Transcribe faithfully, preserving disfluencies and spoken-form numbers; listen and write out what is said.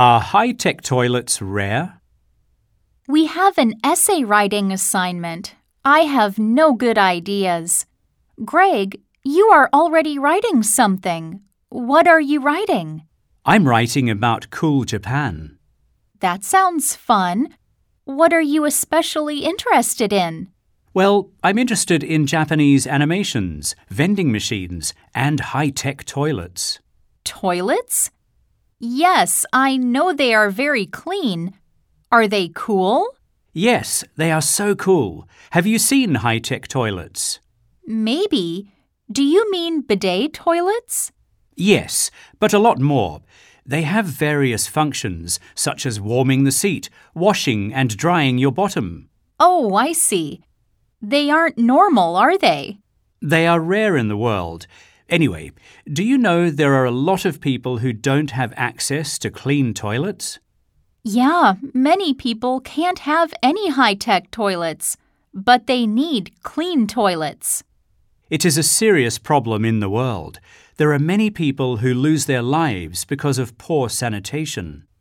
Are high-tech toilets rare? We have an essay writing assignment. I have no good ideas. Greg, you are already writing something. What are you writing? I'm writing about cool Japan. That sounds fun. What are you especially interested in? Well, I'm interested in Japanese animations, vending machines, and high-tech toilets. Toilets? Yes, I know they are very clean. Are they cool? Yes, they are so cool. Have you seen high-tech toilets? Maybe. Do you mean bidet toilets? Yes, but a lot more. They have various functions, such as warming the seat, washing and drying your bottom. Oh, I see. They aren't normal, are they? They are rare in the world. Anyway, do you know there are a lot of people who don't have access to clean toilets? Yeah, many people can't have any high-tech toilets, but they need clean toilets. It is a serious problem in the world. There are many people who lose their lives because of poor sanitation.